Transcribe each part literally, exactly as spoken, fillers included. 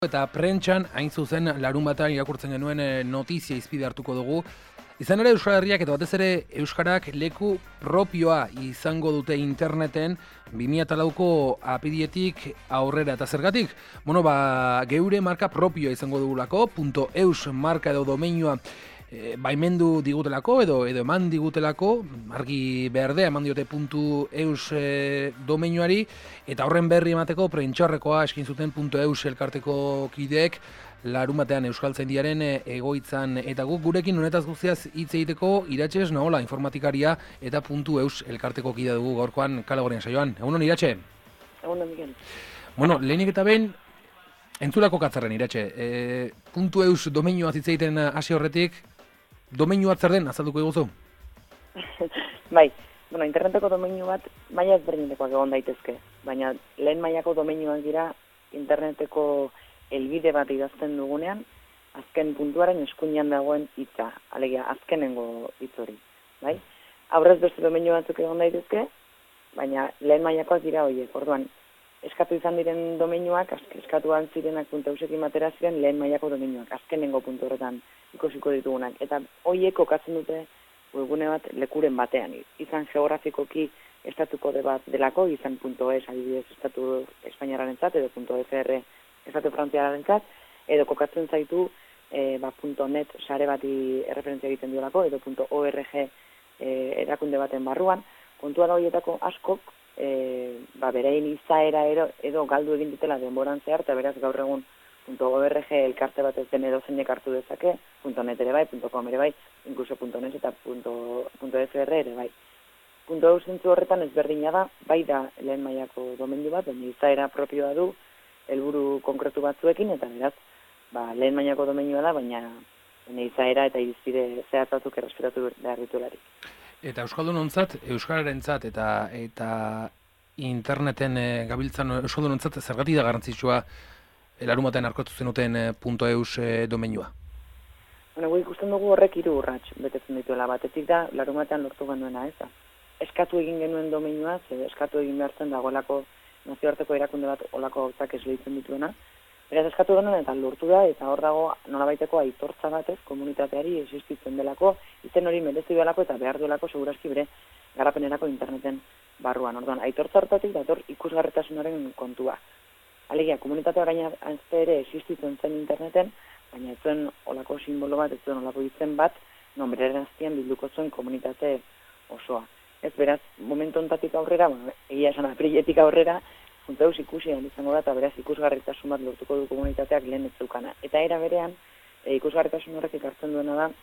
Eta prentxan, hain zuzen, larun bata irakurtzen genuen notizia izpide hartuko dugu. Izan ere Euskal Herriak eta batez ere Euskarak leku propioa izango dute interneten bi mila lauko apirietik aurrera. Eta zergatik? Bueno, ba, geure marka propioa izango dugulako, .eus marka edo domeinua e, baimendu digutelako edo edo eman digutelako, argi berdea eman diote .eus e, domeinuari, eta horren berri emateko prentxarrekoa eskin zuten .eus elkarteko kideek larun batean Euskaltzaindiaren egoitzan, eta guk gurekin honetaz guztiaz hitz egiteko Iratxe Naola informatikaria eta .eus elkarteko kidea dugu gaurkoan Kale saioan. Egunon Iratxe? Egunon Miguel. Bueno, lehenik eta behin entzulako katzarren Iratxe. E, .eus domeinua hitz egiten hasi horretik, domeinua zer den azalduko diguzu? Bai, bueno, interneteko domeinu bat maila ezberdinekoak egon daitezke, baina lehen mailako domeinuak dira interneteko helbide bat idazten dugunean, azken puntuaren eskuinean dagoen hitza, alegia azkenengo hitz hori, bai? Aurrez beste domeinu batzuk egon daitezke, baina lehen mailakoak dira horiek. Orduan, eskatu izan diren domeinuak, eskatuan zirenak .eusekin batera ziren lehen mailako domeinuak, azkenengo puntu horretan ikusiko ditugunak. Eta horiek kokatzen dute webgune bat lekuren batean, izan geografikoki estatuko de bat delako, izan .es adibidez estatu espainiararentzat edo .fr estatu frantziararentzat, edo kokatzen zaitu e, ba, .net sare bati erreferentzia egiten diolako, edo .org e, erakunde baten barruan. Kontua da horietako askok, e, ba, berein izaera edo, edo galdu egin dutela denboran zehar, eta beraz gaur egun .org elkarte bat ez den edo zeinek hartu dezake, .net ere bai, .com ere bai, inkluso .net eta .fr ere bai. .eus zentzu horretan ezberdina da, bai da lehen mailako domeinu bat, baina izaera propioa du, helburu konkretu batzuekin, eta beraz, ba, lehen mailako domeinua da, baina izaera eta irizpide zehatzatuk errespetatu behar ditularik. Eta euskaldunontzat, euskararentzat eta eta interneten e, gabiltzan euskaldunontzat zergatik da garrantzitsua larun batean arkotu zenuten e, .eus e, domeinua? Bueno, gu ikusten dugu horrek hiru urrats betetzen dituela. Batetik da larun batean lortu genuena, ez da. Eskatu egin genuen domeinua, ze eskatu egin behartzen dagoelako nazioarteko erakunde bat olako gauzak esleitzen dituena. Beraz eskatu genuen eta lortu da, eta hor dago nolabaiteko aitortza batez komunitateari existitzen delako, izen hori merezi duelako eta behar duelako seguraski bere garapenerako interneten barruan. Orduan, aitortza hortatik dator ikusgarritasunaren kontua. Alegia, komunitatea gaina ere existitzen zen interneten, baina ez zuen olako simbolo bat, ez zuen olako izen bat, non beraren azpian bilduko zuen komunitate osoa. Ez beraz, momentu ontatik aurrera, bueno, egia esan apriletik aurrera, .eus ikusi izango da, eta beraz ikusgarritasun bat lortuko du komunitateak lehen ez zeukana. Eta era berean, e, ikusgarritasun horrek ekartzen duena da,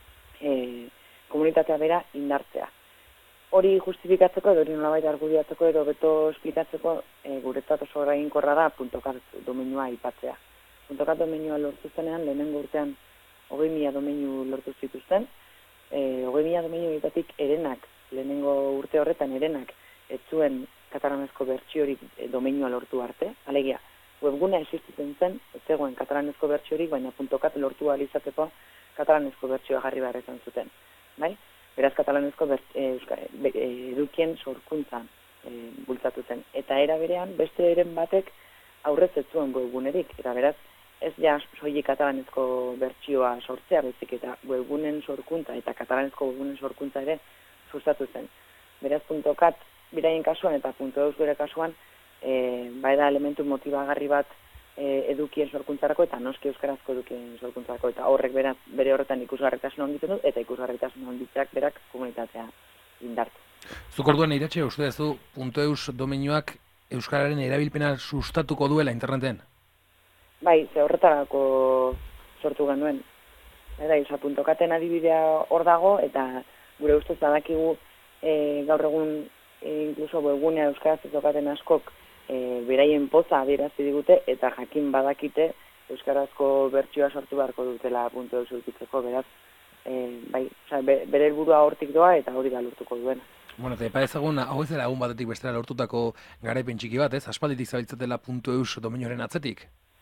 e, komunitatea bera indartzea. Hori justifikatzeko edo hori nolabait argudiatzeko edo beto esplikatzeko e, guretzat oso eraginkorra da .cat domeinua aipatzea. .cat domeinua lortu zenean, lehenengo urtean hogei mila domeinu lortu zituzten, e, hogei mila domeinu egitatik erenak, lehenengo urte horretan erenak ez zuen katalanezko bertsiorik e, domeinua lortu arte. Alegia, webgunea existitzen zen, ez zegoen katalanezko bertsiorik, baina .cat lortu ahal izateko katalanezko bertsioa jarri behar izan zuten. Bai? Beraz, katalanezko e, e, edukien sorkuntzan e, bultzatu zen. Eta era berean, beste eren batek aurrez ez zuen webgunerik. Eta beraz, ez ja soilik katalanezko bertsioa sortzea, bezik eta webgunen sorkuntza eta katalanezko webgunen sorkuntza ere sustatu zen. Beraz, .cat biraien kasuan eta .eus bere kasuan, e, bai da elementu motibagarri bat e, edukien sorkuntzarako eta noski euskarazko edukien sorkuntzarako, eta horrek bera, bere horretan ikusgarritasun handitzen du, eta ikusgarritasun handitzeak berak komunitatea indartu. Zuk orduan Iratxe, uste duzu .eus domeinuak euskararen erabilpena sustatuko duela interneten? Bai, ze horretarako sortu genuen. Eta isa, .caten adibidea hor dago, eta gure ustez badakigu e, gaur egun e, inkluso webgunea euskaraz ez daukaten askok e, beraien poza adierazi digute, eta jakin badakite euskarazko bertsioa sortu beharko dutela .eus eukitzeko, beraz, e, bai, oza, bere helburua hortik doa eta hori da lortuko duena. Bueno, eta epa ezagun, hau ez dela egun batetik bestera lortutako garaipen txiki bat, ez? Aspalditik zabiltzatela .eus domeinuaren atzetik?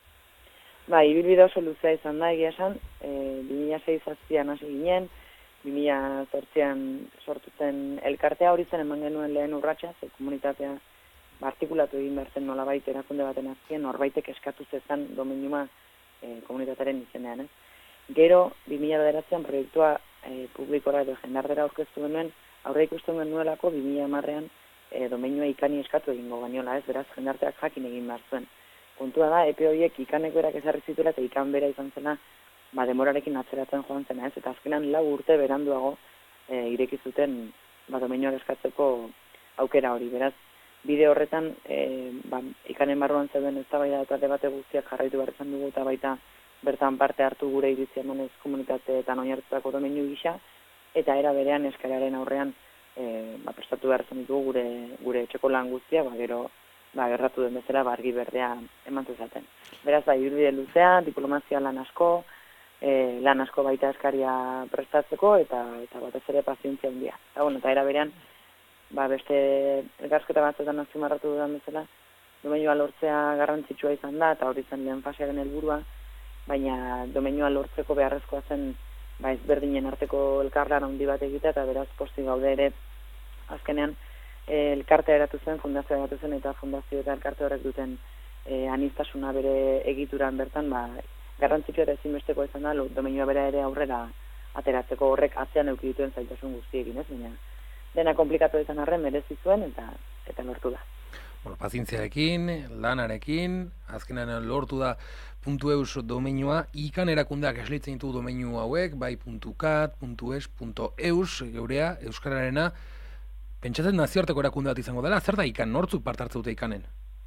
Bai, ibilbide oso luzea izan da, egia esan, e, bi mila sei zazpian hasi ginen, bi mila zortzian sortu zen elkartea hori zen eman genuen lehen urratsa, ze komunitatea artikulatu egin behar zen nolabait erakunde baten azken, norbaitek eskatu zezan domeinua e, komunitatearen izenean, ez? Gero, bi mila bederatzean proiektua e, publikora edo jendardera aurkeztu genuen, aurre ikusten genuelako bi mila hamarrean e, domeinua ikani eskatu egingo gainola, ez? Beraz, jendarteak jakin egin behar zuen. Puntua da, epe horiek ikaneko erak ezarri zituela eta ikan bera izan zena, ba, demorarekin atzeratzen joan zena, ez? Eta azkenan lau urte beranduago e, ireki zuten ba, domeinua eskatzeko aukera hori. Beraz, bide horretan, e, ba, ikanen barruan zeuden eztabaida eta debate guztiak jarraitu behar izan dugu, eta baita bertan parte hartu gure iritzia emanez komunitate eta oinarritutako domeinu gisa, eta era berean eskararen aurrean e, ba, prestatu behar izan ditugu gure, gure etxeko lan guztia, ba, gero ba, gerratu den bezala ba, argi berdea eman zezaten. Beraz, ba, ibilbide luzea, diplomazia lan asko, e, lan asko baita eskaria prestatzeko, eta, eta batez ere pazientzia handia. Eta, bueno, eta era berean, ba, beste elkarrizketa batzuetan azpimarratu dudan bezala, domeinua lortzea garrantzitsua izan da, eta hori zen lehen fasearen helburua, baina domeinua lortzeko beharrezkoa zen ba, ezberdinen arteko elkarlan handi bat egitea, eta beraz posti gaude ere azkenean e, elkartea eratu zen, fundazioa eratu zen, eta fundazio eta elkarte horrek duten e, anistasuna bere egituran bertan, ba, garrantzitsua eta ezinbesteko izan da, domeinua bera ere aurrera ateratzeko horrek atzean eduki dituen zaitasun guztiekin, ez? Baina dena komplikatu izan arren merezi zuen eta eta lortu da. Bueno, pazientziarekin, lanarekin, azkenean lortu da .eus domeinua, ikan erakundeak esleitzen ditu domeinu hauek, bai .cat, .es, .eus, geurea, euskararena, pentsatzen nazioarteko erakunde bat izango dela, zer da ikan, nortzuk parte hartze dute ikanen?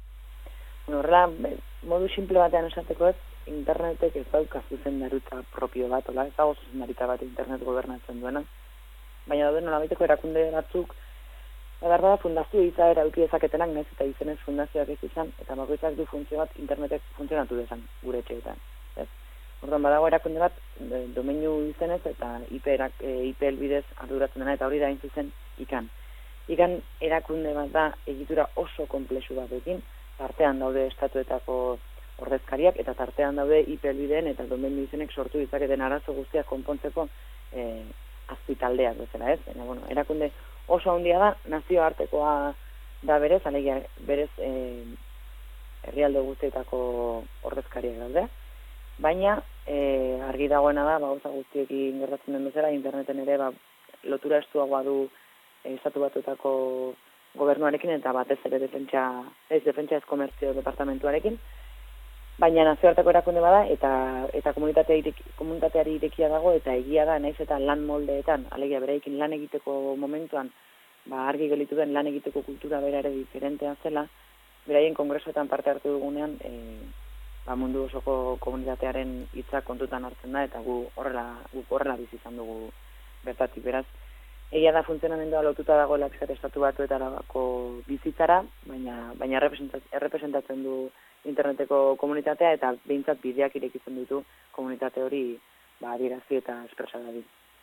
Bueno, horrela, modu simple batean esateko ez, internetek ez dauka zuzendaritza propio bat, ola, ez dago zuzendaritza bat internet gobernatzen duena, baina daude nolabaiteko erakunde batzuk, edar da fundazio izaera eduki dezaketenak, nez eta izenez fundazioak ez izan, eta bakoitzak du funtzio bat internetek funtzionatu dezan gure etxeetan. Orduan badago erakunde bat domeinu izenez eta I P, erak, e, I P helbidez arduratzen dena, eta hori da hain zuzen ikan. Ikan erakunde bat da egitura oso konplexu batekin, tartean daude estatuetako ordezkariak, eta tartean daude I P helbideen eta domeinu izenek sortu ditzaketen arazo guztiak konpontzeko e, azpitaldeak bezala, ez? Baina, bueno, erakunde oso handia da, nazioartekoa da berez, alegia berez e, herrialde guztietako ordezkariak daude, baina e, argi dagoena da, ba, oza guztiekin gertatzen den bezala, interneten ere ba, lotura estuagoa du e, estatu batuetako gobernuarekin, eta batez ere defentsa, ez defentsa ez komertzio departamentuarekin, baina nazioarteko erakunde bada, eta eta komunitateari irekia dago, eta egia da, naiz eta lan moldeetan, alegia bereikin lan egiteko momentuan, ba, argi gelitu den lan egiteko kultura bera ere diferentea zela, beraien kongresoetan parte hartu dugunean, e, ba, mundu osoko komunitatearen hitza kontutan hartzen da, eta gu horrela, gu horrela bizi izan dugu bertatik, beraz. Egia da funtzionamendua lotuta dagoela pixkat estatu batuetarako bizitzara, baina, baina errepresentatzen du interneteko komunitatea, eta behintzat bideak irekitzen ditu komunitate hori ba, adierazi eta espresa da.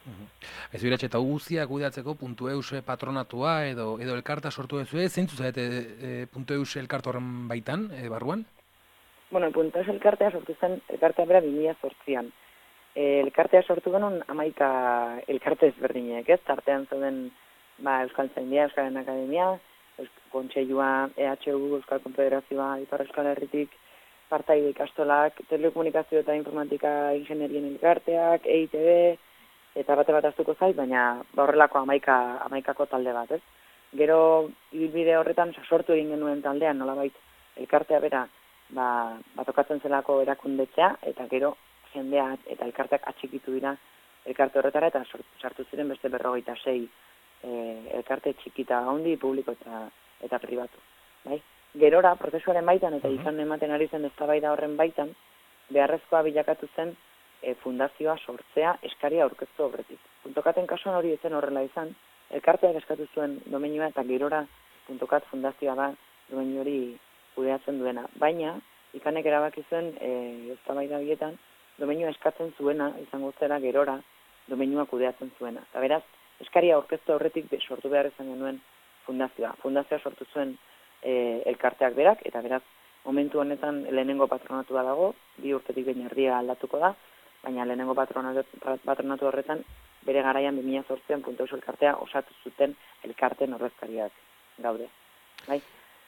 Ez biratxe, eta guztiak kudeatzeko .eus patronatua edo, edo elkarta sortu duzu, zeintzu zaite e, .eus elkarte horren baitan, e, barruan? Bueno, .eus elkartea sortu zen, elkartea bera bi mila zortzian. E, elkartea sortu genuen hamaika elkarte ezberdinek, ez? Tartean zeuden ba, Euskal Zaindia, Euskalen Akademia, Kontseilua, E H U, Euskal Konfederazioa, Ipar Euskal Herritik, partaide ikastolak, telekomunikazio eta informatika ingenierin elkarteak, E I T B, eta bate bat aztuko zait, baina ba, horrelako amaika, amaikako talde bat, ez? Gero, ibilbide horretan, sortu egin genuen taldean, nolabait, elkartea bera, ba, batokatzen zelako erakundetzea, eta gero, jendea eta elkarteak atxikitu dira elkarte horretara, eta sartu ziren beste berrogeita sei E, elkarte txikita handi, publiko eta eta pribatu. Bai? Gerora, prozesuaren baitan eta izan ematen ari zen eztabaida horren baitan, beharrezkoa bilakatu zen e, fundazioa sortzea eskaria aurkeztu aurretik. Puntokaten kasuan hori ezen horrela izan, elkarteak eskatu zuen domeinua eta gerora puntokat fundazioa da domeinu hori kudeatzen duena. Baina, ikanek erabaki zuen e, eztabaida bietan, domeinua eskatzen zuena izango zera gerora domeinua kudeatzen zuena. Eta beraz, eskaria aurkeztu aurretik sortu behar izan genuen fundazioa. Fundazioa sortu zuen e, elkarteak berak, eta beraz, momentu honetan lehenengo patronatua dago, bi urtetik behin erdia aldatuko da, baina lehenengo patronatu, patronatu horretan, bere garaian bi mila zortzian .eus elkartea osatu zuten elkarten ordezkariak gaude. Bai?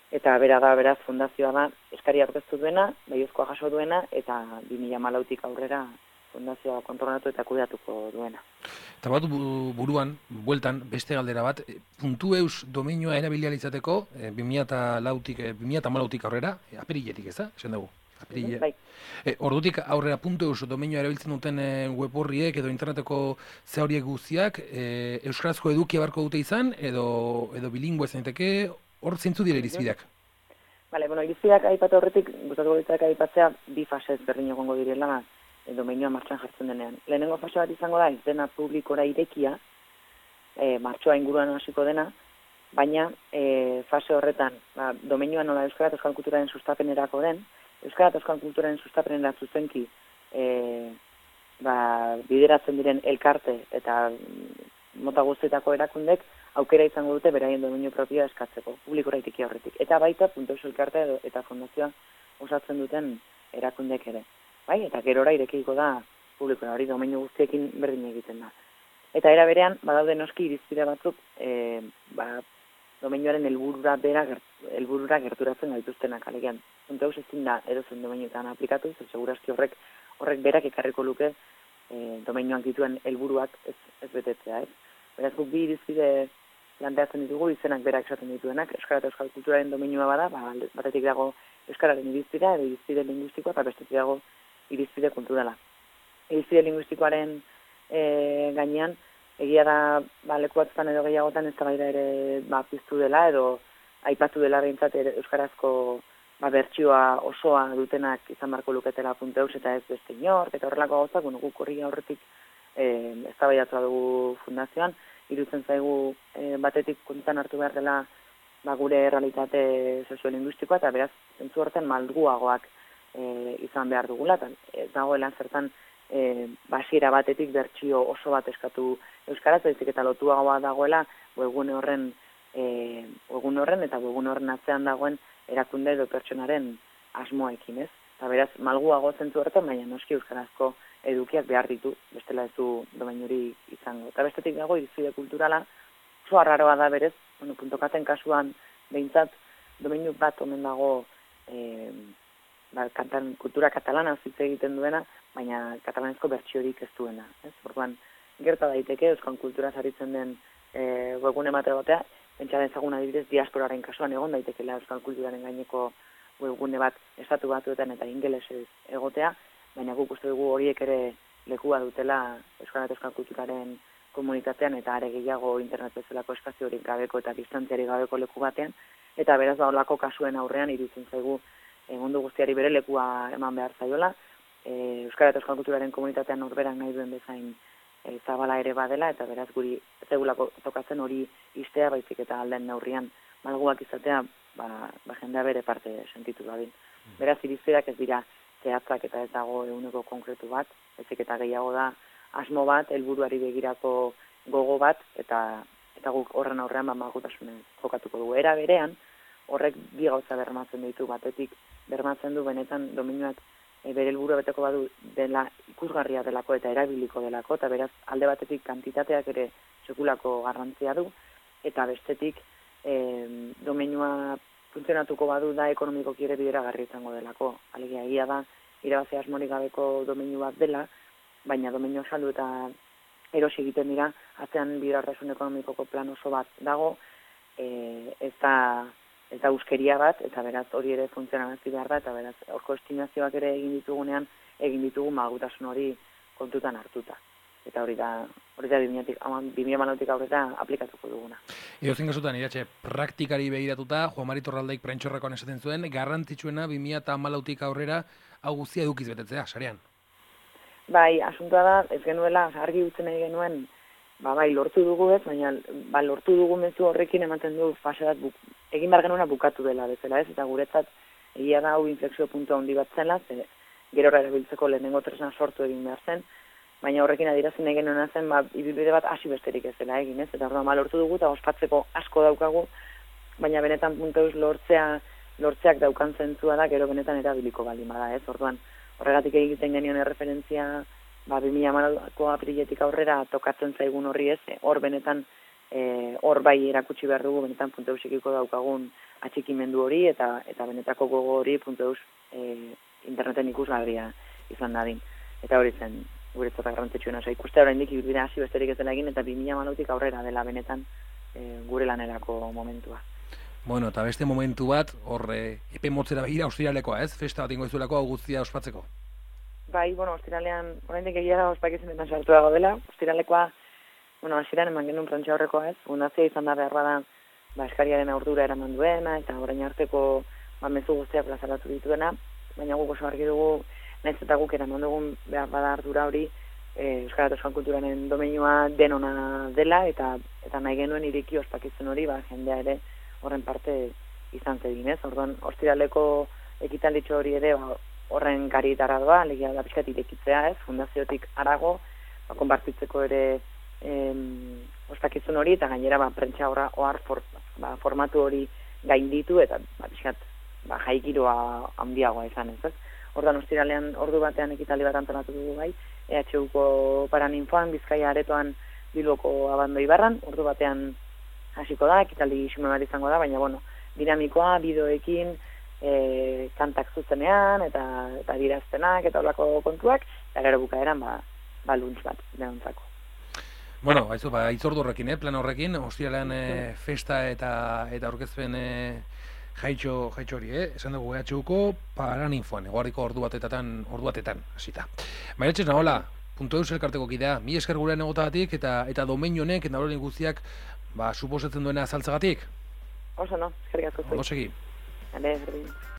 eta bera da, beraz, fundazioa da, eskaria aurkeztu duena, baiezkoa jaso duena, eta bi mila hamalautik aurrera fundazioa kontrolatu eta kudeatuko duena. Eta bat buruan, bueltan, beste galdera bat, puntueus domeinua erabilia izateko, bi mila hamalautik aurrera, apiriletik, ez da? Esan dugu. Mm, bai. E, ordutik aurrera puntueus domeinua erabiltzen duten e, web horriek edo interneteko ze horiek guztiak, e, euskarazko edukia barko dute izan, edo, edo bilingüe zaiteke, hor zeintzu dira irizbideak? Bale, bueno, irizbideak aipatu horretik, gustatuko ditzak aipatzea, bi fase ezberdin egongo direla, domeinua martxan jartzen denean. Lehenengo fase bat izango da, ez dena publikora irekia, e, martxoa inguruan hasiko dena, baina e, fase horretan, ba, domeinua nola euskara eta euskal kulturaren sustapenerako den, euskara eta euskal kulturaren sustapenera zuzenki e, ba, bideratzen diren elkarte eta mota guztietako erakundek aukera izango dute beraien domeinu propioa eskatzeko, publikora irekia horretik. Eta baita, puntos elkarte eta fondazioa osatzen duten erakundek ere. Bai, eta gerora irekiko da publikoa, hori domeinu guztiekin berdin egiten da. Eta era berean, badaude noski irizpide batzuk, e, ba, domeinuaren helburura bera helburura gerturatzen gaituztenak alegian. Puntu hau ezin da edozen domeinuetan aplikatu, ze segurazki horrek horrek berak ekarriko luke e, domeinuak dituen helburuak ez, ez betetzea, ez? Beraz, guk bi irizpide planteatzen ditugu, izenak berak esaten dituenak, euskara eta euskal kulturaren domeinua bada, ba, batetik dago euskararen irizpidea, edo irizpide linguistikoa, eta bestetik dago irizpide kulturala. Irizpide linguistikoaren e, gainean, egia da ba, leku batzutan edo gehiagotan ez da baita ere ba, piztu dela, edo aipatu dela behintzat euskarazko ba, bertsioa osoa dutenak izan barko luketela punteus eta ez beste inork, eta horrelako gauzak, bueno, guk horri aurretik e, ez da baiatua dugu fundazioan, irutzen zaigu e, batetik kontutan hartu behar dela ba, gure realitate soziolinguistikoa, eta beraz, zentzu horten malguagoak e, izan behar dugula, eta ez dagoela zertan e, basiera batetik bertsio oso bat eskatu euskaraz, baizik eta lotuagoa dagoela webgune horren, e, webgune horren eta webgune horren atzean dagoen erakunde edo pertsonaren asmoekin, ez? Eta beraz, malguago zentzu horretan, baina noski euskarazko edukiak behar ditu, bestela ez du domeinuri izango. Eta bestetik dago, irizpide kulturala, oso arraroa da berez, bueno, puntokaten kasuan behintzat, domeinu bat omen dago e, ba, kantan, kultura katalana hitz egiten duena, baina katalanezko bertsiorik ez duena. Ez? Orduan, gerta daiteke, euskal kultura saritzen den e, webgune emate batea, pentsa dezagun adibidez diasporaren kasuan egon daitekela euskal kulturaren gaineko webgune bat estatu batuetan eta ingelesez egotea, baina guk uste dugu horiek ere lekua dutela euskal eta euskal kulturaren komunitatean eta are gehiago internet bezalako espaziorik gabeko eta distantziari gabeko leku batean, eta beraz ba holako kasuen aurrean iruditzen zaigu e, mundu guztiari bere lekua eman behar zaiola, e, euskal eta euskal kulturaren komunitatean norberak nahi duen bezain e, zabala ere badela, eta beraz guri zegulako tokatzen hori istea baizik eta alden neurrian malguak izatea, ba, ba jendea bere parte sentitu dadin. Beraz irizpideak ez dira zehatzak eta ez dago eguneko konkretu bat, baizik eta gehiago da asmo bat, helburuari begirako gogo bat, eta eta guk horren aurrean ba malgutasunez jokatuko dugu. Era berean, horrek bi gauza bermatzen ditu, batetik bermatzen du benetan domeinuak e, bere helburua beteko badu dela ikusgarria delako eta erabiliko delako, eta beraz alde batetik kantitateak ere sekulako garrantzia du, eta bestetik e, domeinua funtzionatuko badu da ekonomikoki ere bideragarri izango delako. Alegia egia da, irabazi asmorik gabeko domeinu bat dela, baina domeinu saldu eta erosi egiten dira, atzean biderartasun ekonomikoko plan oso bat dago, e, ez da, ez da euskeria bat, eta beraz hori ere funtzionarazi behar da, eta beraz horko estimazioak ere egin ditugunean, egin ditugu malgutasun hori kontutan hartuta. Eta hori da, hori da bi mila hamalautik aurrera aplikatuko duguna. Edozein kasutan, iratxe, praktikari begiratuta, Juan Mari Torraldaik prentxorrakoan esaten zuen, garrantzitsuena bi mila hamalautik aurrera hau guztia edukiz betetzea, sarean. Bai, asuntoa da, ez genuela, argi utzen nahi genuen, ba, bai, lortu dugu ez, baina ba, lortu dugu mezu horrekin ematen du fase bat, buk, egin behar genuena bukatu dela bezala ez, eta guretzat egia da hau inflexio puntu handi bat zela, ze gerora erabiltzeko lehenengo tresna sortu egin behar zen, baina horrekin adierazten nahi genuena zen, ba, ibilbide bat hasi besterik ez dela egin ez, eta orduan ba, lortu dugu eta ospatzeko asko daukagu, baina benetan punteuz lortzea, lortzeak daukan zentzua da, gero benetan erabiliko baldin bada ez, orduan horregatik egiten genion erreferentzia ba, bi mila hamalauko apiriletik aurrera tokatzen zaigun horri ez, hor benetan hor bai erakutsi behar dugu, benetan puntu eusikiko daukagun atxikimendu hori, eta eta benetako gogo hori puntu eus e, interneten ikusgarria izan dadin. Eta hori zen, guretzat garrantzitsuena, oza, ikuste oraindik ibilbide hasi besterik ez dela egin, eta bi mila hamalautik aurrera dela benetan e, gure lanerako momentua. Bueno, eta beste momentu bat, hor e, epe motzera begira ostiralekoa, ez? Festa bat ingo izuelako guztia ospatzeko. Bai, bueno, ostiralean, oraindik egia da ospakizunetan sartuago dela, ostiralekoa, bueno, hasieran eman genuen prantza horrekoa, ez? Fundazioa izan da behar bada, ba, eskariaren aurdura eraman duena, eta orain arteko ba, mezu guztiak plazaratu dituena, baina guk oso argi dugu, nahiz eta guk eraman dugun behar bada ardura hori, e, Euskara eta Euskal Kulturaren domeinua denona dela, eta eta nahi genuen iriki ospakizun hori, ba, jendea ere horren parte izan zedin, ez? Orduan, ostiraleko ekitalditxo hori ere, ba, horren garietara doa, legia da pixkat irekitzea, ez? Fundaziotik arago, ba, konpartitzeko ere em, ospakizun hori, eta gainera ba, prentsa horra ohar for, ba, formatu hori gainditu, eta ba, pixkat ba, jaikiroa handiagoa izan, ez? Orduan, ostiralean ordu batean ekitaldi bat antolatu dugu bai, E H Uko Paraninfoan, Bizkaia aretoan Bilboko Abandoi Barran, ordu batean hasiko da, ekitaldi xume bat izango da, baina, bueno, dinamikoa, bideoekin, e, kantak zuzenean, eta, eta diraztenak, eta holako kontuak, eta gero bukaeran, ba, ba luntz bat, denontzako. Bueno, haizu, ba, itzordu horrekin, eh, plan horrekin, ostiralean e, festa eta eta aurkezpen e, jaitxo, jaitxo hori, eh? Esan dugu E H Uko Paraninfoan, eguardiko ordu batetan, ordu batetan, hasita. Mairatxez Naola, puntu eus elkarteko kidea, mi esker gurean egotagatik, eta eta domeinu honek, eta horren guztiak, ba, suposatzen duena azaltzagatik. Oso no, eskerrik asko zuen. Ondo segi. Ale, berdin.